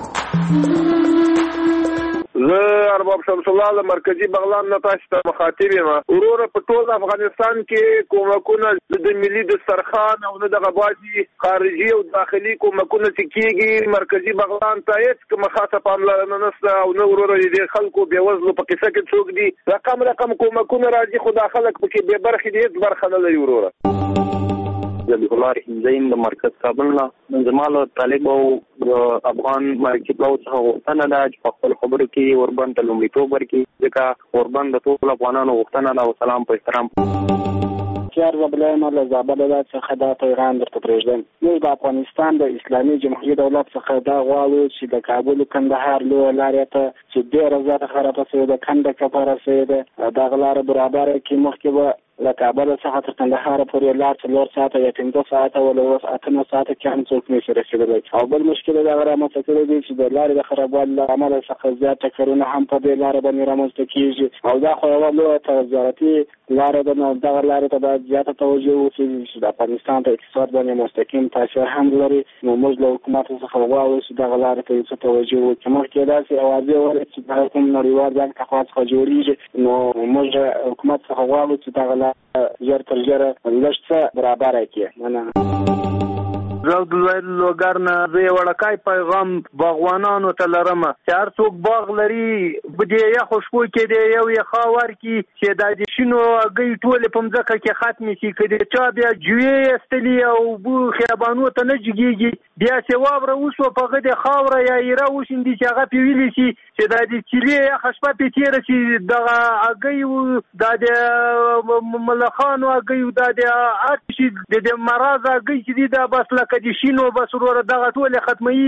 زه ارباب شمس الله له مرکزی بغلان نه تاسو ته مخاطب یم. وروره په ټول افغانستان کې کومکونه د ملي دسترخوان او نه دغه بازي خارجي او داخلي کومکونه چې کېږي مرکزی بغلان ته هېڅ کومه خاصه پاملرنه نشته او نه وروره د خلکو بېوزلو په قصه کې څوک دي. رقم رقم کومکونه راځي خو دا خلک پکې بې برخې دي، هېڅ برخه نه لري. وروره ذبیح الله رحیم زین د مرکز کابل نه زما له طالب او افغان مرکزي پلاو څخه غوښتنه ده چې په خپل خبرو کې اوربند ته لومړیتوب ورکړي، ځکه اوربند د ټولو افغانانو غوښتنه ده. او سلام په احترام. بختیار زبلیم له زابل څخه دا پیغام درته پرېږدم. موږ د افغانستان د اسلامي جمهوریت دولت څخه دا غواړو چې د کابل کندهار لویه لارې ته چې ډېره زیاته خرابه شوې ده، کنده کپاره شوې ده، دغه لاره برابره کړي. مخکې به له کابل څخه تر کندهار پورې لار څلور ساعته یا پنځه ساعته ولا اوس اتنه ساعته کې هم څوک نشي رسېدلی. او بل مشکل یې دغه رامنځته کړی دی چې د لارې د خرابوالي له امله څخه زیات ټکرونه هم په دې لاره باندې رامنځته کېږي. او دا خو یوه لویه تجارتي لاره ده، نو دغه لارې ته باید زیاته توجه وشي چې د افغانستان په اقتصاد باندې مستقیم تاثیر هم لري. نو موږ له حکومت څخه غواړو چې دغه لارې ته څه توجه وکړي. مخکې داسې اوازې ولې چې د کوم نړیوال بانک لخوا څخه جوړېږي، نو موږ حکومت څخه غواړو چې دغه لاره ژر تر ژره لږ څه برابره کړي. مننه. زه عبدالواحد لوګر نه زه یې وړکی پیغام باغوانانو ته لرم چې هر څوک باغ لري په دې یخو شپو کې د یو یخا ورکړي چې دا د شینو هګۍ ټولې په مځکه کې ختمې شي. که د چا بیا جویې ایستلي او اوبو خیابانو ته نه جګېږي، بیا چې واوره وشوه په هغه د خاوره یا ایره وشیندي چې هغه پرې ویلې شي چې دا د چیلې یخه شپه پرې تېره شي، دغه هګۍ دا د ملخانو هګۍ دا د هر شي د مرض هګۍ چې دي دا بس لکه د شینو بس وروره دغه ټولې ختموي.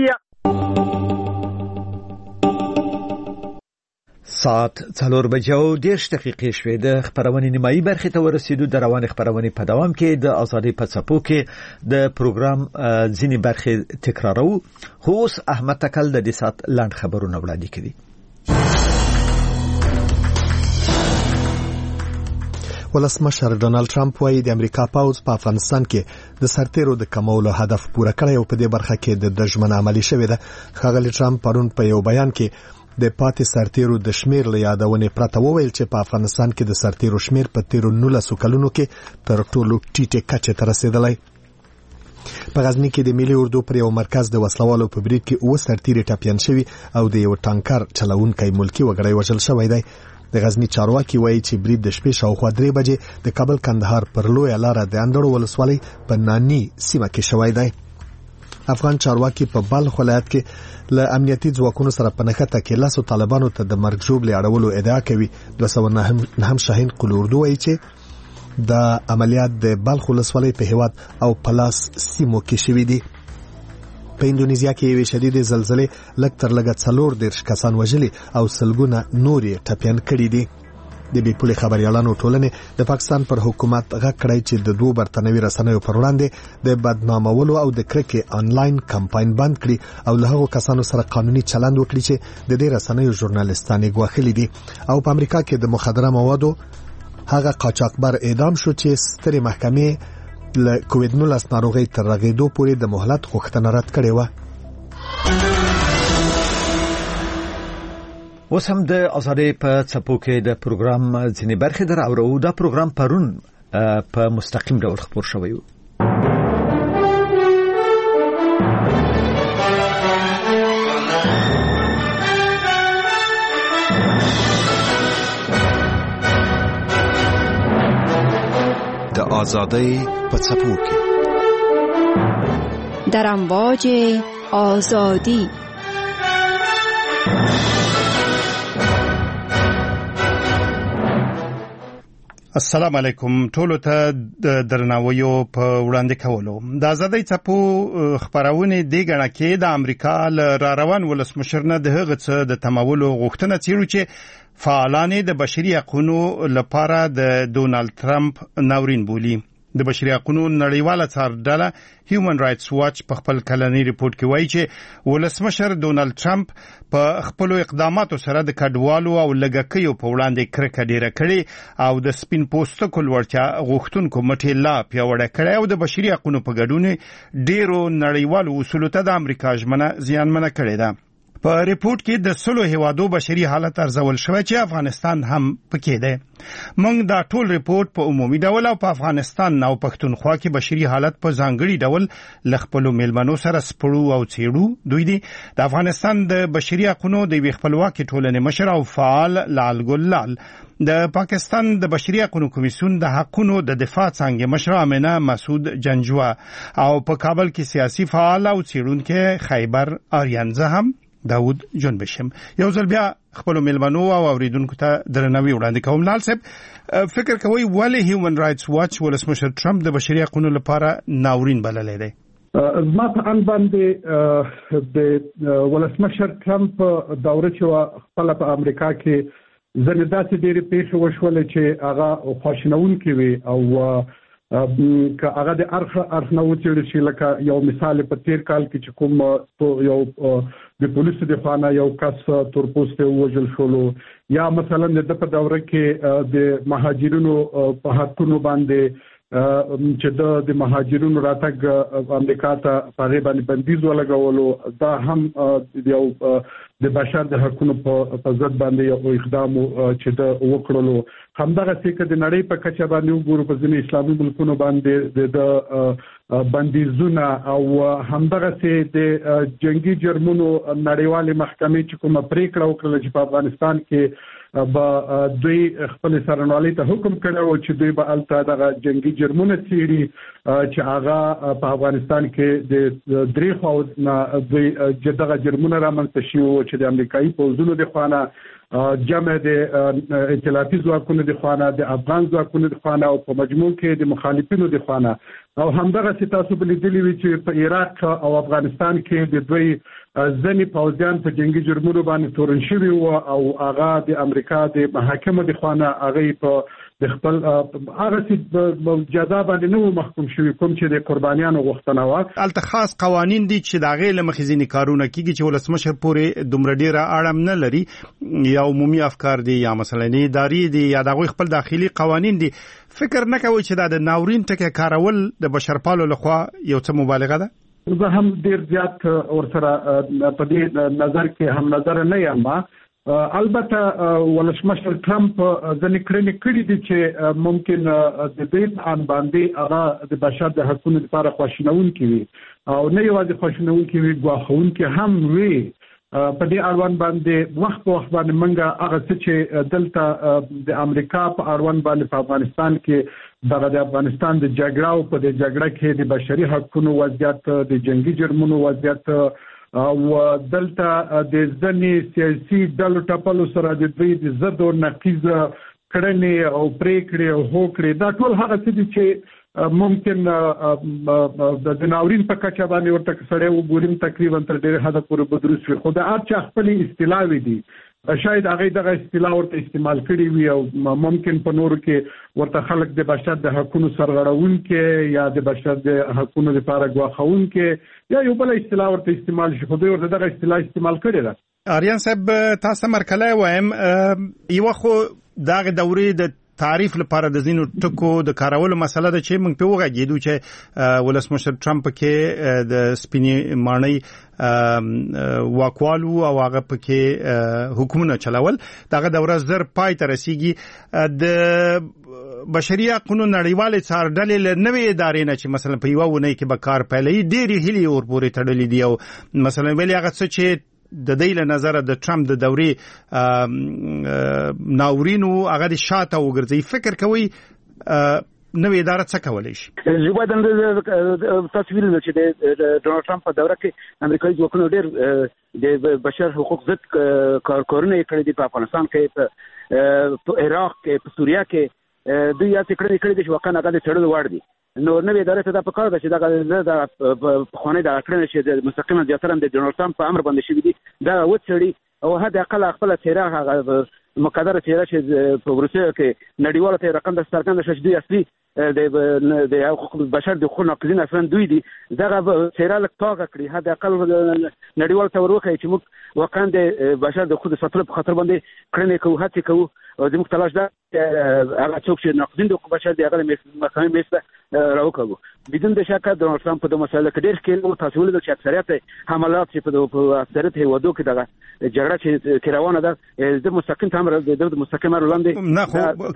ساعت څلور بجې او دېرش دقیقې شوې. د خپرونې نیمایي برخې ته ورسېدو. د روانې خپرونې په دوام کې د ازادۍ په څپو کې د پروګرام ځینې برخې تکرارو. خو اوس احمد تکل د دې ساعت لاند خبرونه وړاندې کوي. ولسمشر ډونالد ټرمپ وايي د امریکا پوځ په افغانستان کې د سرتیرو د کمولو هدف پوره کړی او په دې برخه کې د دژمن عملی شوې ده. ښاغلي ټرمپ پرون په یو بیان کې د پاتې سرتیرو د شمیر له یادونې پرته وویل چې په افغانستان کې د سرتیرو شمیر په تیرو نولسو کلونو کې تر ټولو ټیټه کچه ته رسیدلی. په غزنی کې د ملي اردو پر یو مرکز د وسلوالو په برید کې اوه سرتیري ټپیان شوي او د یو ټانکر چلونکی ملکی وګړی وژل شوی دی. د غزنی چارواکي وایي چې برید د شپې شاوخوا درې بجې د کابل کندهار پر لویه لاره د اندړو ولسوالۍ په نانی سیمه کې شوی دی. افغان چارواکي په بلخ ولایت کې له امنیتي ځواکونو سره په نښته کې لاسو طالبانو ته د مرګ ژوبلې اړولو ادعا کوي. دوه سوه نهم شاهین قلوردو وایي چې د عملیات د بلخ ولسوالۍ په هیواد او پلاس سیمو کې شوي دي. په اندونیزیا کې یوې شدیدې زلزلې لږ تر لږه څلور دېرش کسان وژلي او سلګونه نور یې ټپیان کړي دي. د بې پولې خبریالانو ټولنې د پاکستان پر حکومت غږ کړی چې د دوه برتنوي رسنیو پر وړاندې د بدنامولو او د کرکې آنلاین کمپاین بند کړي او له هغو کسانو سره قانوني چلند وکړي چې د دې رسنیو ژورنالیستان یې ګواښلي دي. او په امریکا کې د مخدره موادو هغه قاچاقبر اعدام شو چې سترې محکمې له کووید نولس ناروغۍ تر رغېدو پورې د مهلت غوښتنه رد کړې وه. اوس هم د ازادۍ په څپو کې د پروګرام ځینې برخې در اورو. دا پروګرام پرون په مستقیم ډول خپور شوی و. د ازادۍ په څپو کې در امواج آزادی. السلام علیکم ټولو ته د درناویو په وړاندې کولو. د ازادۍ څپو خبرونه دی ګڼه کې د امریکا ل را روان ولسمشر نه د هغه څه د تمولو غوښتنه چیرې چې فعالان د بشري حقوقو لپاره د ډونالد ټرمپ ناورین بولی. د بشري حقوقو نړیواله څارډله هیومن رائټس واچ په خپل کلنی ریپورت کې وایي چې ولسمشر ډونالد ټرمپ په خپل اقداماتو سره د کډوالو او لګکیو په وړاندې کرکه ډیره کړې او د سپین پوستکو لوړتیا غوښتونکو مټې لا پیاوړې کړې او د بشري حقوقو په ګډون ډیرو نړیوالو اصولو ته د امریکا ژمنه زیانمنه کړې ده. په ریپورت کې د سلو هیوادو بشري حالت ارزول شوی چې افغانستان هم پکې ده. موږ دا ټول ریپورت په عمومي ډول او په افغانستان او پښتونخوا کې بشري حالت په ځانګړي ډول لخپلو میلمنو سره سپړو او څېړو. دوی دي د افغانستان د بشري حقوقو د خپلواکي ټولنې مشر او فعال لال ګلال، د پاکستان د بشري حقوقو کمیسیون د حقوقو د دفاع څنګه مشر امینه مسعود جنجوا او په کابل کې سیاسي فعال او څېړونکو خیبر آریانزه هم داوود جنبشم. یو ځل بیا خپل ملمنو او اوریدونکو ته درناوی وړاندې کوم. لال صاحب فکر کوي ولې هیومن رائټس واچ ولسمشر ټرمپ د بشري حقوقو لپاره ناورین بللی دی؟ زما په ان باندې د ولسمشر ټرمپ دوره چې خپل په امریکا کې ځنې داسې ډېرې پیښې وشولې چې هغه خواشینونکې وي او که هغه د ارخ ارخ نه وڅېړل شي. لکه یو مثال په تیر کال کې چې کوم یو د پولیسو د خوا نه یو کس تورپوستی ووژل شولو، یا مثلا د په دوره کې د مهاجرینو په حقونو باندې چې د مهاجرینو راتګ امریکا ته په هغې باندې بندیز ولګولو. دا هم یو د بشر د حقونو په ضد باندې یو اقدام چې د وکړلو. همدغسې که د نړۍ په کچه باندې وګورو په ځینې اسلامي ملکونو باندې د بندیزونه او همدغسې د جنگي جرمونو نړیوالې محکمې چې کومه پریکړه وکړله چې په افغانستان کې به دوی خپل سرنوالي ته حکم کړی و چې دوی به هلته دغه جنگي جرمونه څېړي چې هغه په افغانستان کې د درې خواو نه دوی دغه جرمونه رامنځته شوي وو چې د امریکایي پوځونو د خوا نه جمع د ائتلافي ځواکونو د خوا نه د افغان ځواکونو د خوا نه او په مجموع کې د مخالفینو د خوا نه. او همدغسې تاسو به لیدلي وي چې په عراق او افغانستان کې د دوی ځینې پوځیان په جنګي جرمونو باندې تورن شوي وو او هغه د امریکا د محاکمو د خوا نه هغوی په د خپل هغسې جزا باندې نه وو محکوم شوي کوم چې د قربانیانو غوښتنه وه. هلته خاص قوانین دي چې د هغې له مخې ځینې کارونه کېږي چې ولسمشر پورې دومره ډېره اړم نه لري، یا عمومي افکار دي یا مثلا ادارې دي یا د هغوی خپل داخلي قوانین دي. فکر نه کوئ چې دا د ناورین ټکی کارول د بشرپالو لخوا یو څه مبالغه ده؟ زه هم ډېر زیات ورسره په دې نظر کې هم نظر نه یم. البته ولسمشر ټرمپ ځینې کړنې کړي دي چې ممکن د دې په ان باندې هغه د بشر د حقوقو لپاره خواشینونکي وي او نه یوازې خواشینونکي وي، ګواښونکي هم وي. په دې اړوند باندې وخت په وخت باندې موږ هغه څه چې دلته د امریکا په اړوند باندې په افغانستان کې دغه د افغانستان د جګړه او په دې جګړه کې د بشري حقوقو وضعیت، د جنگي جرمونو وضعیت او دلته د ځینې سیاسي ډلو ټپلو سره د دوی د ضد او نقیض کړنې او پریکړې او هوکړې، دا ټول هغه څه دي چې ممکن د ناورین په کچه باندې ورته سړی وګوریم تقریبا تر ډېره حده پورې به درست وي. خو د هر چا خپلې اصطلاحوې دي، شاید هغوی دغه اصطلاح ورته استعمال کړي وي او ممکن په نورو کې ورته خلک د بشر د حقونو سرغړونکي یا د بشر د حقونو لپاره ګواښونکي یا یو بله اصطلاح ورته استعمال شي، خو دوی ورته دغه اصطلاح استعمال کړې ده. آریان صاحب تاسو ته مرکلی وایم، یوه خو دغه دورې د تعریف لپاره د ځینو ټکو د کارولو مسله ده چې موږ په وغږېدو چې ولسمشر ټرمپ کې د سپینې ماڼۍ واکوالو او هغه پکې حکومونه چلول. دغه دوره زر پای ته رسیږي. د بشري حقوقو نړیوالې څارډلې له نوې ادارې نه چې مثلا په یوه اونۍ کې به کار پیلوي ډېرې هیلې ورپورې تړلې دي او مثلا ویلې هغه څه چې د دې له نظره د ټرمپ د دورې ناورینو هغه د شاته وګرځي. فکر کوي نوې اداره څه کولی شي؟ زه باید تاسو ویلي چې د ډونالډ ټرمپ په دوره کې امریکایي ځواکونو ډېر د بشر حقوق ضد کارونه یې کړي دي. په افغانستان کې، په عراق کې، په سوریه کې دوی هڅې کړې کړي دي چې واقعا هغه د څېړلو وړ دي. نو نوې ادارې ته دا پکار ده چې دغه د پخوانۍ دغه کړنې چې د مستقیما زیاتره د ډونالډ ټرمپ په امر باندې شوي دي دا وڅېړي او حد اقل خپله څېره هغه مقدره څېره چې په روسیه کې نړیواله ته رقم د څرګنده شوه چې دوی اصلي د حقوق بشر د حقوقو ناقضین اصلا دوی دي، دغه څېره لږ تاغه کړي، حد اقل نړیوال ته ور وښایي چې موږ واقعا د بشر د حقوقو د ساتلو په خاطر باندې کړنې کوو، هڅې کوو او زموږ تلاش ده هغه څوک چې ناقضین د حقوقو بشر دي هغه د محکمې میز ته راوکاږو. بدون د شکه ډونالډ ټرمپ په دغه مسایلو کې ډېر ښکېل تاسو ولیدل چې اکثریت حملات چې په اکثریت هېوادو کې دغه جګړه چې روانه ده د مستقیم تمر د مستقیم وړاندې نه خو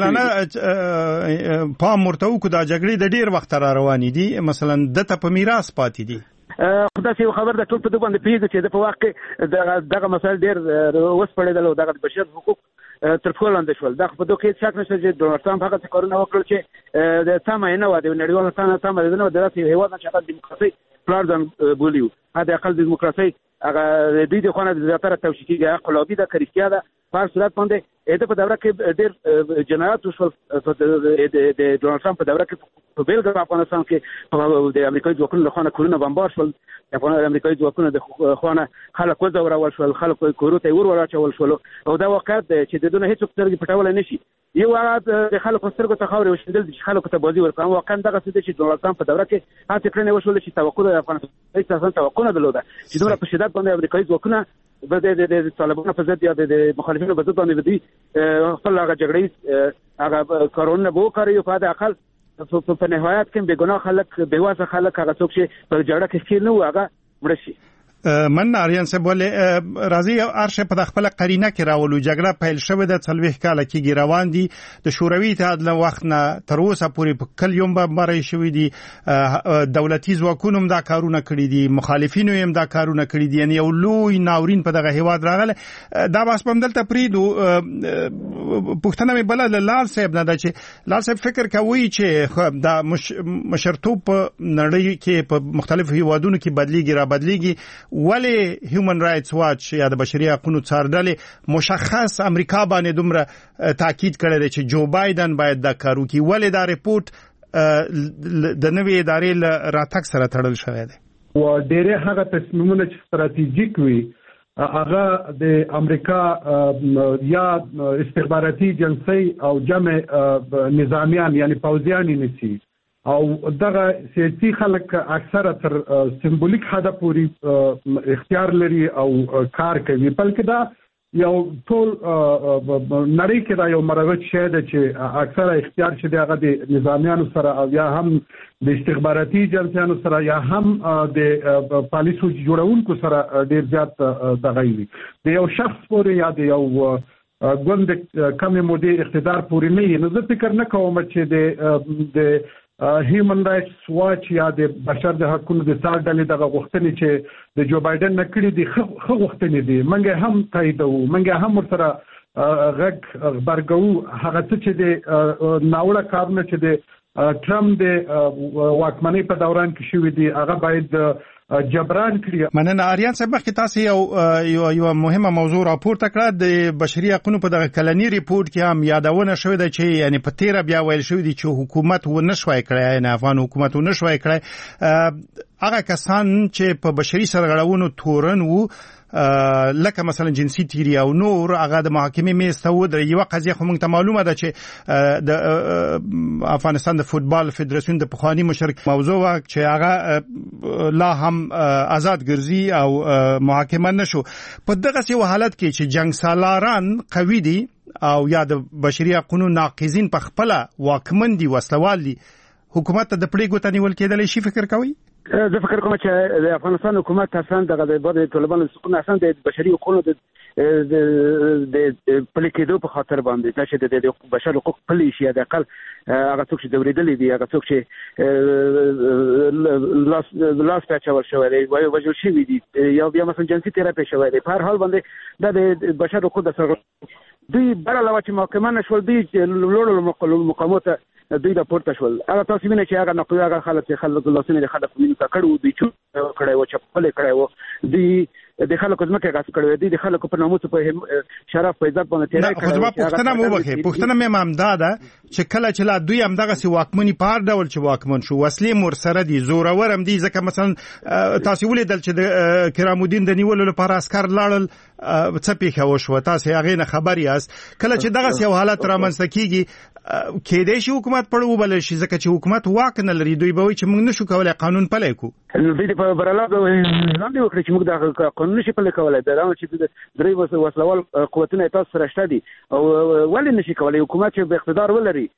کادلانه پام ورته وکړو دا جګړې د ډېر وخت را روانې دي، مثلا دته په میراث پاتې دي. خو داسې یو خبر ده ټول په دې باندې پوهېږي چې د په وخت کې دغه مسایل ډېر وسپړېدل او دغه د بشر حقوق تر پښو لاندې شول. دا خو په دې کې شک نشته چې ډونالډ ټرمپ هغه څه کارونه وکړل چې د تمه یې نه وه، د نړیوالو تمه یې نه وه، د داسې یو هېواد نه چې هغه دیموکراسۍ پلار ځان بولي وو، حد اقل د دیموکراسۍ هغه دوی د خوانه د زیاتره توشیکی قلابی د کریستیا ده په هر صورت باندې اته په دوره کې ډېر جنایات وشول د ډونالد ټرمپ په دوره کې په بیلګه په افغانستان کې د امریکایي ځواکونو له خوا کورونه بمبار شول د امریکایي ځواکونو د خوا خلک وځورول شول خلک کورو ته ور وراچول شول او دا واقعیت چې د دونه هیڅ سترګې پټول نه شي یو هغه د خلکو سترګو ته خاورې وشیندل چې خلکو ته بازي ورکړم واقعا دغه څه چې ډونالد ټرمپ په دوره کې هڅه کړې وشول چې توقع د افغانستان اساسا توقع نه درلوده چې دومره په شدت باندې امریکایي ځواکونه د د طالبانو په ضد یا د مخالفینو په ضد باندې ودی خپل هغه جګړې هغه کارونه به وکړي په هغه اقل په نهایت کې به ګناه خلک به واسه خلک هغه څوک چې په جګړه کې خیر نه و هغه مړ شي من آریان صاحب ولې راځي ارشه په خپل قرینه کې راولو جګړه پیل شوه د څلويخ کال کې روان دي د شوروي اتحاد له وخت نه تر اوسه پورې په کل یوم بمباري شوې دي دولتي ځواکونو هم دا کارونه کړی دي مخالفینو هم دا کارونه کړی دي یعنی یو لوی ناورین په دغه هیواد راغله دا بس په دلته پریدو پښتنه مې بل لال صاحب نه دا چې لال صاحب فکر کوي چې دا مشرتوب نړۍ کې په مختلفو هیوادونو کې بدلیږي را بدلیږي ولی هیومن رائټس واچ یا د بشري حقوقو څارډلې مشخص امریکا باندې دومره تاکید کړی دی چې جو بایدن باید دا کار وکړي ولی دا ریپورت د نوې ادارې راتګ سره تړل شوی دی و ډېر هغه تصمیمونه چې ستراتیژیک وي هغه د امریکا یا استخباراتي ایجنسی او جمع نظامیان یعنی پوځیان نسی او دغه سیاسي خلک اکثره تر سمبولیک حد پورې اختیار لري او کار کوي بلکې دا یو ټول نړۍ کې دا یو مروج شی دی چې اکثره اختیار چې دغه د نظامیانو سره او یا هم د استخباراتي ایجنسیانو سره یا هم د پالیسو جوړونکو سره ډیر زیات دغه وي د یو شخص پورې یا د یو ګوند کمې مودې اقتدار پورې نه نو زه فکر نه کوم چې د د هیومن رائټس واچ یا د بشر د حقوقو د څارډلې دغه غوښتنې چې د جو بایدن نکړي دي خو غوښتنې دي منګه هم تاییدو منګه هم ورسره غږ خبرګو هغه چې د ناوړه کارونه چې د ټرمپ د واکمنۍ په دوران کې شوې دي هغه باید جبران کړی. مننه آریان صاحب مخکې تاسو یو یو مهمه موضوع راپورته کړه د بشري حقوقو په دغه کلنی ریپورت کې هم یادونه شوې ده چې یعنی په تیره بیا ویل شوې دي چې حکومت و نشوي کړی نه افغان حکومت و نشوي کړی هغه کسان چې په بشري سرغړونو تورن وو لکه مثلا جنسي تیری او نور هغه د محاکمې میسته و د یو قضیه خو موږ ته معلومه ده چې د افغانستان د فوتبال فدراسیون د پخوانی مشرک موضوع چې هغه لا هم آزاد ګرځي او محاکمه نشو په دغه یو حالت کې چې جنگ سالاران قوي دي او یا د بشري حقوقو ناقضین په خپل واکمن دي وسلوال دي حکومت ته د پړې ګوتنی ول کېدل شي فکر کوي زه فکر کوم چې د افغانستان حکومت اصلا دغه د بعد طالبانو سکون اصلا د بشري حقوقو د د پلي کېدو په خاطر باندې چې د بشر حقوق پلي شي د اقل هغه څوک چې دوریدلې دي هغه څوک چې لاس لاس پچاور شوی دی وایي وجل شي دي یا بیا مثلا جنسي تراپي شوی دی په هر حال باندې د بشر حقوق د سره دوی بل علاوه چې محکمه نشول دي لوړ مقامات دوی د پورته شول هغه تاسو وینئ چې هغه نقوي هغه خلک چې خلک لاسونه د خلک ویني تا کړو دوی چې کړه و چې خپل کړه و دوی د خلکو ځمکه غاس کړو دي د خلکو په ناموس په شرف په عزت باندې تیرې کړو خو پښتنه مو وکړي پښتنه مې مامداده چې کله چې لا دوی هم دغه سی واکمنی پار ډول چې واکمن شو وسلې مور سره دي زورور هم دي ځکه مثلا تاسو ولیدل چې د کرام الدین د نیولو لپاره عسكر لاړل څه پیښه وشو تاسو هغه نه خبر یاست کله چې دغه یو حالت رامنځته کیږي کې د شي حکومت پړو بل شي ځکه چې حکومت واک نه لري دوی به چې موږ نشو کولای قانون پلی کو دوی په برلاده لاندې وکړي چې موږ د قانون نشي پلی کولای دا چې د درې وسلوال قوتونه تاسو سره شته دي او ولې نشي کولای حکومت چې به اقتدار ولري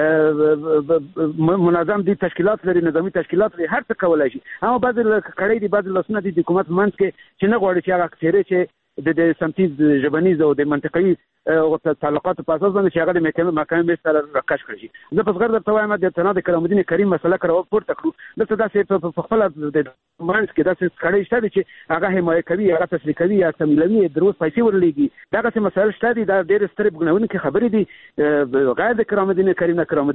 منظم دي تشکیلات لري نظامی تشکیلات لري هر څه کولای شي اما بعض کړي دي بعض لاسونه دي حکومت منځ کې چې نه غواړي چې هغه چیرې چې د سمتیز ژبنیز او د منطقي تعلقات په اساس باندې چې هغه د محکمې محکمې سره راکش کړي زه په صغر درته وایم د تناد کرام الدین کریم مسله کړو پورته کړو دته داسې په خپل د مانس کې داسې کړي شته چې هغه حمایت کوي هغه تسلیح کوي یا تمویلوي دروس پیسې ورلېږي دا څه مسایل شته دي دا ډېر ستر بګناون کې خبرې دي غیر د کرام الدین کریم کرام الدین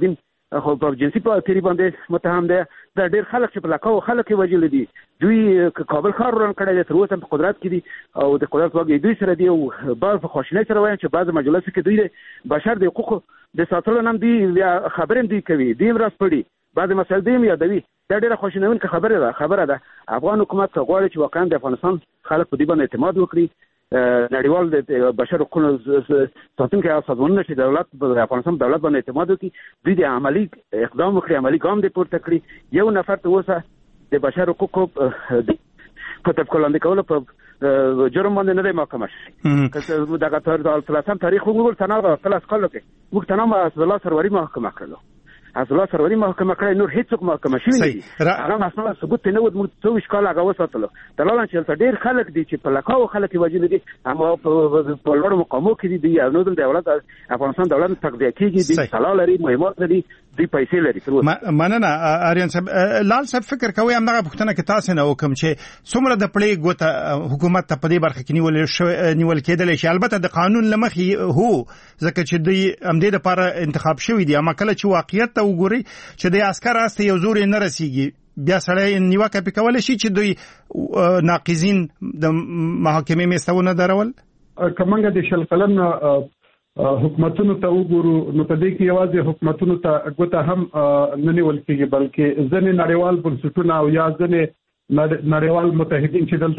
خو په جنسي په تیری باندې متهم دی. دا ډیر خلک چې په لکاو خلک وجل دي دوی کابل ښار وران کړی دی تر اوسه په قدرت کې دي او د قدرت واګي دوی سره دی او بعض په خوشنۍ سره وایي چې بعض مجلس کې دوی بشر د حقوقو د ساتلو نام دی خبرې دی کوي دی راس پړي بعض مسایل دی یادوي. دا ډیره خوشنونکه خبره ده خبره ده افغان حکومت غواړي چې واقعا د افغانستان خلک په دې باندې اعتماد وکړي. نړیوال د بشر حقوقو ساتونکي سازمانونه چې دولت د افغانستان دولت باندې اعتماد وکړي دوی د عملی اقدام وکړي عملی ګام دې پورته کړي. یو نفر ته اوسه د بشر حقوقو په تفکر لاندې کول په جرم باندې نه دی محاکمه شي. که دغه تر ثلاثم تاریخ وګورئ تنها ثلاث کال کې موږ تنها اسد الله سروری محاکمه کړلو. اسد الله سروری محاکمه کړی نور هیڅوک محاکمه شوی نه دي. هغه مسله ثبوت نه و موږ څو ویش کال هغه وساتلو. دلاله چې ډیر خلک دي چې په لکاو خلک وجل دي اما په لوړ مقامو کې دي نو د دولت افغانستان دولت تقدیر کیږي دي سلا لري مهمات لري دي پیسې لري. مننه آریان صاحب. لال صاحب فکر کوي هم دغه پښتنه کې تاسو نه وکم چې څومره د پړې ګوته حکومت ته په دې برخه کې نیول نیول کېدل شي. البته د قانون لمخې هو ځکه چې دوی هم دې لپاره انتخاب شوی دي اما کله چې واقعیت ته وګوري چې د عسكر است یو زور نه رسیږي بیا سړی نیوکه پکول شي چې دوی ناقضین د محاکمې مستونه درول. کمنګ د شل قلم حکومتونو ته وګورو نو په دې کې یوازې حکومتونو ته ګوته هم نه نیول کېږي بلکې ځینې نړیوال بنسټونه او یا ځینې نړیوال متحدین چې